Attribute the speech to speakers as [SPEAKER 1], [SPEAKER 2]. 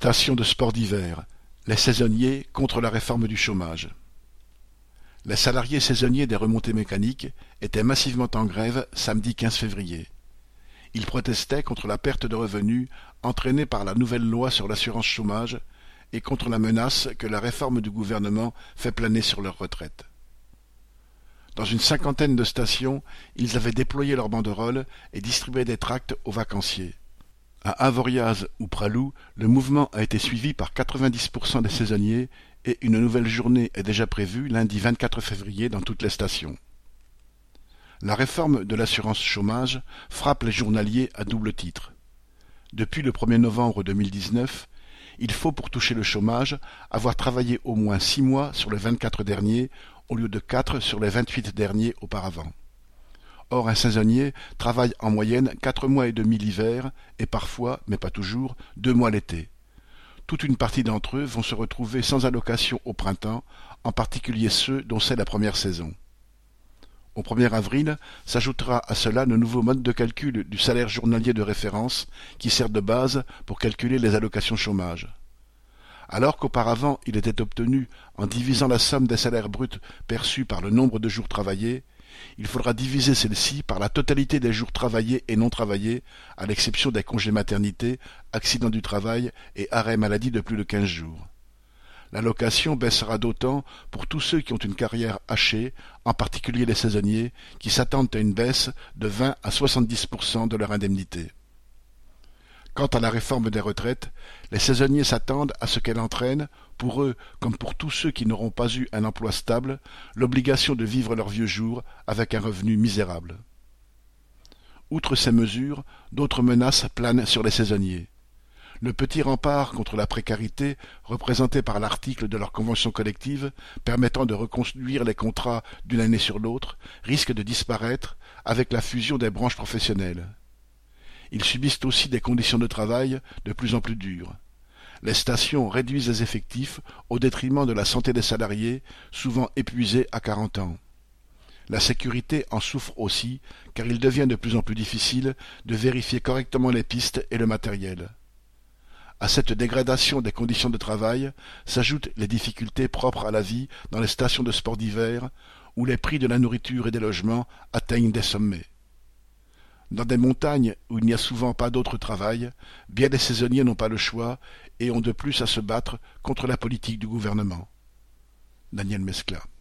[SPEAKER 1] Station de sport d'hiver, les saisonniers contre la réforme du chômage. Les salariés saisonniers des remontées mécaniques étaient massivement en grève samedi 15 février. Ils protestaient contre la perte de revenus entraînée par la nouvelle loi sur l'assurance chômage et contre la menace que la réforme du gouvernement fait planer sur leur retraite. Dans une cinquantaine de stations, ils avaient déployé leurs banderoles et distribué des tracts aux vacanciers. À Avoriaz ou Pralou, le mouvement a été suivi par 90% des saisonniers et une nouvelle journée est déjà prévue lundi 24 février dans toutes les stations. La réforme de l'assurance chômage frappe les journaliers à double titre. Depuis le 1er novembre 2019, il faut pour toucher le chômage avoir travaillé au moins 6 mois sur les 24 derniers au lieu de 4 sur les 28 derniers auparavant. Or, un saisonnier travaille en moyenne 4 mois et demi l'hiver et parfois, mais pas toujours, 2 mois l'été. Toute une partie d'entre eux vont se retrouver sans allocation au printemps, en particulier ceux dont c'est la première saison. Au 1er avril s'ajoutera à cela le nouveau mode de calcul du salaire journalier de référence qui sert de base pour calculer les allocations chômage. Alors qu'auparavant il était obtenu en divisant la somme des salaires bruts perçus par le nombre de jours travaillés, il faudra diviser celle-ci par la totalité des jours travaillés et non travaillés, à l'exception des congés maternité, accidents du travail et arrêt maladie de plus de 15 jours. L'allocation baissera d'autant pour tous ceux qui ont une carrière hachée, en particulier les saisonniers, qui s'attendent à une baisse de 20 à 70% de leur indemnité. Quant à la réforme des retraites, les saisonniers s'attendent à ce qu'elle entraîne, pour eux comme pour tous ceux qui n'auront pas eu un emploi stable, l'obligation de vivre leurs vieux jours avec un revenu misérable. Outre ces mesures, d'autres menaces planent sur les saisonniers. Le petit rempart contre la précarité, représenté par l'article de leur convention collective permettant de reconduire les contrats d'une année sur l'autre, risque de disparaître avec la fusion des branches professionnelles. Ils subissent aussi des conditions de travail de plus en plus dures. Les stations réduisent les effectifs au détriment de la santé des salariés, souvent épuisés à 40 ans. La sécurité en souffre aussi, car il devient de plus en plus difficile de vérifier correctement les pistes et le matériel. À cette dégradation des conditions de travail s'ajoutent les difficultés propres à la vie dans les stations de sport d'hiver, où les prix de la nourriture et des logements atteignent des sommets. Dans des montagnes où il n'y a souvent pas d'autre travail, bien des saisonniers n'ont pas le choix et ont de plus à se battre contre la politique du gouvernement. Daniel Mescla.